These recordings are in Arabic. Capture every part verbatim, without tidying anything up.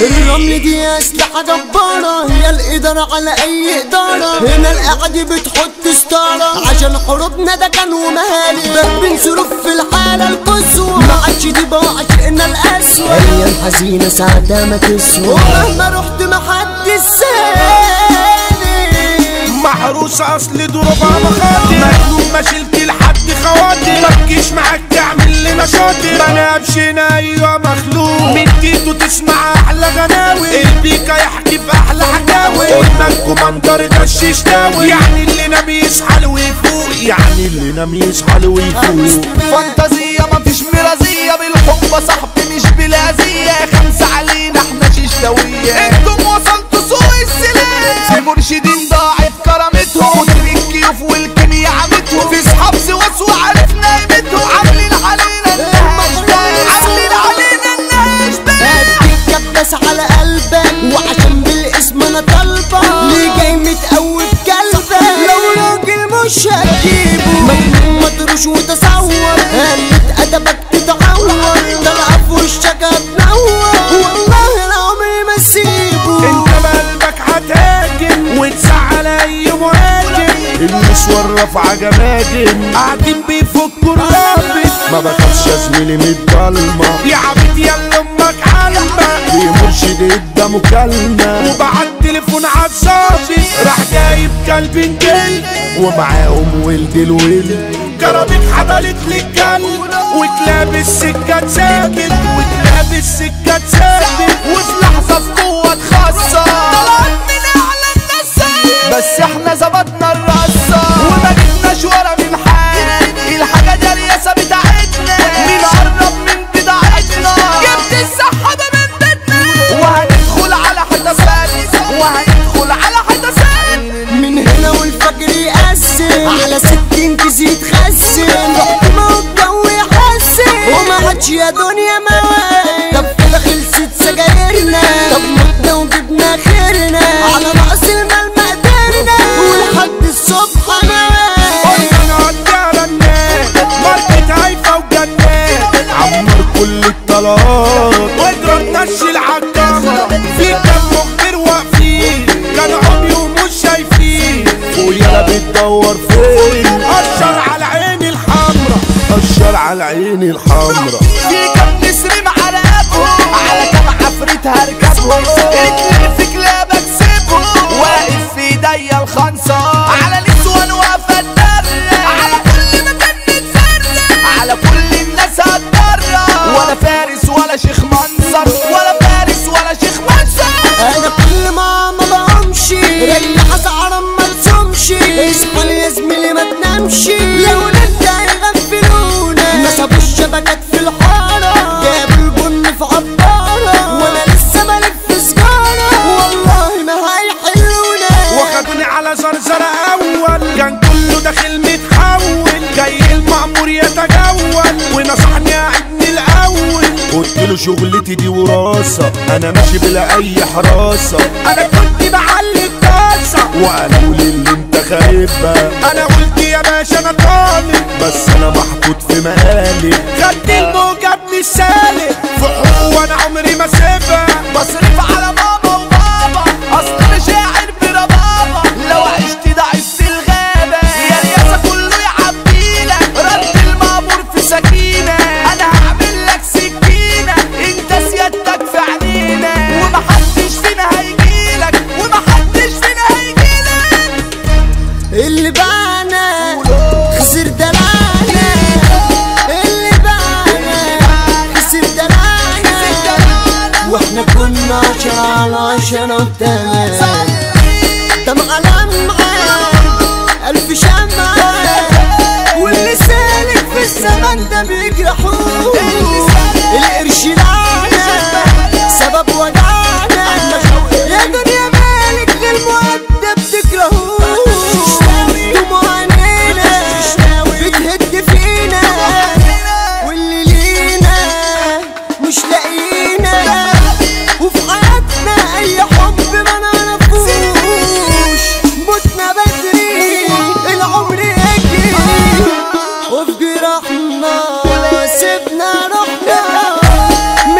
الرمل دي اسلحة جبارة، هي الادارة على اي ادارة. هنا الاعادي بتحط ستارة عشان حروبنا ده كان ومهالي. ضربين ظروف في الحالة القصوى، ما عادش دي بعشقنا الاسوأ. ايام حزينة ساعتها ما تسوى، ومهما رحت ما حد سالي. محروسة اصل ضربها مخاطر، مجنون ما شلت لحد خواطر. متجيش معاك تعمل لي مشاطر، ما نابشنا ايوه مخلوق. من تيتو تسمع احلى غناوي، البيكا يحكي في احلى حكاوي. قلنا الكوماندر ده الششتاوي، يعني اللي نام يصحى ويفوق، يعني اللي نام يصحى ويفوق. فانتازية مفيش مرازية، بالحب صاحبي مش بلازية. خمسة علينا احنا ششتاوية، انتم وصلتوا سوق السلاح. في مرشدين ضاعت كرامتهم، كتر الكيوف والكيمياء عمتهم. في صحاب سواس وعرفنا قيمتهم، عاملين علينا النهش، عاملين علينا النهش. هديك كبس على قلبك، وعشان بالاسم انا طالبك. ليه جاي متقوي بكلبك؟ لو راجل مش هتجيبه، مجنون مطروش وتصور. قلت ادبك تتعور، طلع في وشك هتنور. والله العمر ما اسيبه. انت بقلبك هتهاجم وتزعل اي مهاجم. النسوان رافعة جماجم، قاعدين بيفكوا الرابط. ما بخافش يا زميلي من الضلمة، يا عبيط يلا امك علمة. في مرشد ادى مكالمة، وبعت تليفون عالظابط. راح جايب كلب انجيل، ومعاهم ولد الولد. كراميك حضرت للكلب، وكلاب السكة ثابت، وكلاب السكة ثابت. وفي لحظة في قوة خاصة طلعت من أعلى النصة، بس احنا ظبطنا الرصة وما جبناش ورا من حال. الحاجة دي الرياسة بتاعتنا، مين قرب من بضاعتنا. جبت السحابة من بيتنا، وهندخل على حتة سادس، وهندخل على حتة سادس. من هنا والفجر يقسم، على ستين تزيد خسم. رحمة والجو يحسن، وما عادش يا دنيا مواد. طب كده خلصت سجايرنا، طب متنا وجبنا خيرنا. على رأس المال ما قدرنا، ولحد الصبح نواد. قلنا نقضي على الناس، ماركت هايفة وجنات. عمر كل الطلات، واضرب نشي العالجمرة. في كام مخبر واقفين، كانوا عمي ومش شايفين. ويلا بتدور فين؟ قشر على عيني الحمرا، قشر على عيني الحمرا. في كام نسر مع رقبهم، على كام عفريت هركبهم. اتلقي في كلاب اكسبهم، واقف في ايديا الخنصة. على نسوان واقفة الدرة، على كل مكان نتفرق، على كل الناس هتضرة. ولا فارس ولا شيخ منصر، ولا فارس ولا شيخ منصر. انا كل ما ما بقومش، ريح اسعار ما تصومش. اصحى يا زميلي ما تنامش، لو نبدا يغفلونا. ما سابوش شبكات في الحارة، جابوا البن في عبارة. وانا لسه بلف سجارة، والله ما هيحلونا. واخدوني على زرزرة اول، كان كله داخل متحول. جاي المأمور يتجول، ونصحني اعدني الاول. قلت له شغلتي دي وراثة، انا ماشي بلا اي حراسة. انا كنت بعلي الطاسة، وقالوا لي اللي انت خايفها. انا قلت يا باشا انا طالب، بس انا محطوط في مقالب. خدت الموجة مش سالك، في حقوق وانا عمري ما سيبها. بصرف على ماما وبابا، اصل انا شاعر بربابة. لو عشت ده عشت الغابة، يا رياسة كله يعبيلك. رد المأمور في سكينة، انا هعمل لك سكينة. انت سيادتك في عينينا، ومحدش فينا هيجيلك، ومحدش فينا هيجيلك. اللي باعنا خسر دلعنا، اللي باعنا خسر دلعنا. واحنا كنا عشرة على عشرة وتمام. دمعة لمعة ألف شمعة، واللي سالك في الزمن ده بيجرحوه. القرش لعنة سبب وجعنا، يا دنيا مالك للمؤدب تكرهوه. دموع عينينا بتهد فينا، واللي لينا مش لاقينا. وفي حياتنا اي حب ما نعرفوش. متنا بدري العمر يجري، وفي جراحنا سيبنا روحنا.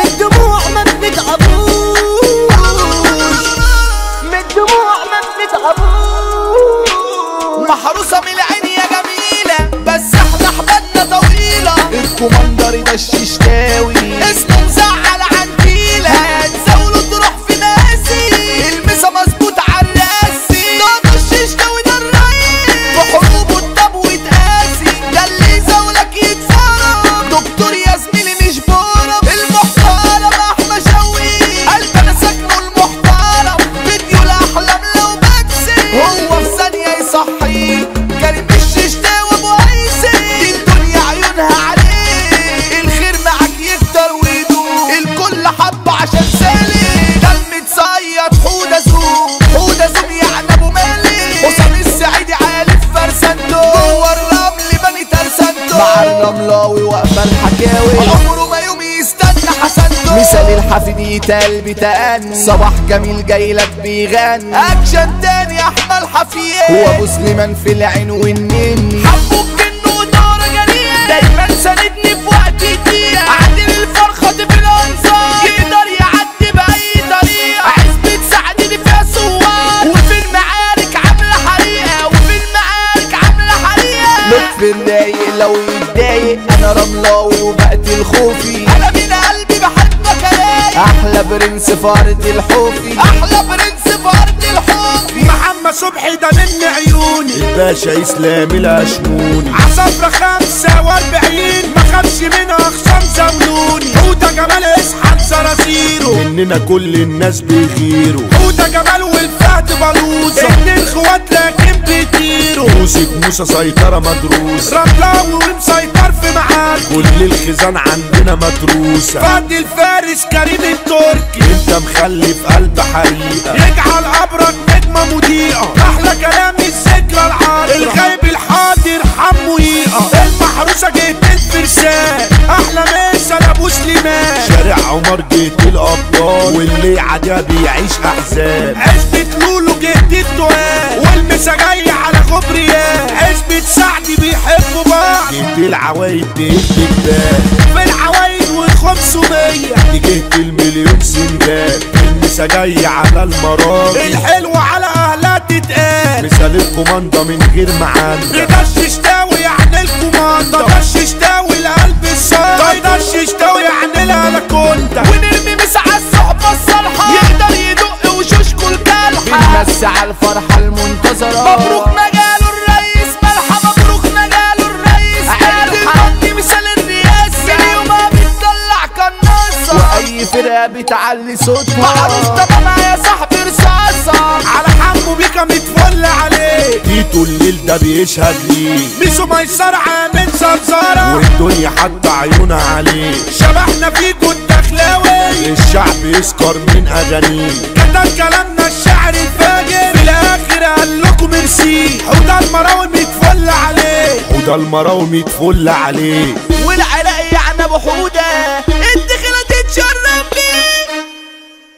محروسة من العين يا جميلة بس احنا حبالنا طويلة. الكوماندر ده الششتاوي اسمه مزعل عنتيلة هتزاوله تروح في ناسي المسا مظبوط عالراسي. ده الششتاوي ده الرئيس بحروبه الطب وتقاسي ده اللي يزاولك يتفرج. دكتور يا زميلي مش بورم المحترم احمد شوقي قلب انا ساكنه المحترم فيديو الاحلام لو بكسي هو في ثانية يصحي كريم الششتاوي ابو عيسي. الدنيا عيونها عليه الخير معاك يكتر ويدوم الكل حب عشان سالي. ده المتصيد حودة زوم حودة زوم يعني ابو مالي حسام السعيدي عالي في فرسانته جوه الرمل بني ترسانته مع الرملاوي واقفة الحكاوي عمره ما يوم يستنى حسنته. مثال الحفيد يتقال بتأني صباح جميل جايلك بيغني اكشن تاني احمد حفيد هو ابو سليمان في العين والنني حبوك منه ودارة جريئة دايما ساندني في وقت الضيقة عادل الفرخة في الانظار يقدر يعدي بأي طريقة عزبة سعدني فيها سوار وفي المعارك عاملة حريقة وفي المعارك عاملة حريقة. لطف الرايق لو يتضايق انا رملاوي وبقتل خوفي انا من قلبي بحبك رايق احلى برنس فرد الحوفي احلى برنس فرد الحوفي. محمد صبحي ده من عيوني الباشا اسلام الاشموني عصفرة خمسة واربعين ما خافش منها خصام زولوني حوده جمال اصحى صراصيره مننا كل الناس بيغيروا حوده جمال والفهد بلوزة اتنين خوات لكن بيطيروا موسى موسى سيطرة مدروسة رملاوي ومسيطر في معاك كل الخزان عندنا متروسة فهد الفارس كريم التركي انت مخلي في قلب حريقة يجعل قبرك نجمة مضيئة احلى كلام الذكرى العاطرة الغايب الحاضر حمو يقى المحروسة جهة الفرسان احلى مثل ابو سليمان شارع عمر جهة الابطال واللي عدا بيعيش احزان عزبة لولو جهة التوال والمسا جاي على غبريان عزبة سعدي بيحبوا بعض جهة العوايد جهة الجبال في العوايد والخمسمية دي جهة المليون سندال المسا جاي على المرام الحلوة على اهلها تتقال مثال الكوماندا من غير معاندة ده الششتاوي يعني الكوماندا ده الششتاوي لقلب الصاج ده الششتاوي يعني الهلاكوندا ونرمي مسا على الصحبة الصالحة يقدر يدق وشوشكوا الكالحة بنمسي على الفرحة المنتظرة مبروك نجاله الرئيس ملحة مبروك نجاله الرئيس ملحة دي مثال الرئاسة من يومها بتطلع قناصة وأي فرقة بتعلي صوتها معروف طبعا يا صاحبي رصاصة على حمو بيكا متفل عليه تيتو الليل ده بيشهد ليه ميسو ميسر عامل زرزارة والدنيا حتى عيونها عليه شبحنا فيكو الدخلاوي الشعب يسكر من اغانيه كتب كلامنا الشعر الفاجر في الاخر قال لكم ميرسي حوده المراوي متفل عليه حوده المراوي متفل عليه والعراق يعني ابو حوده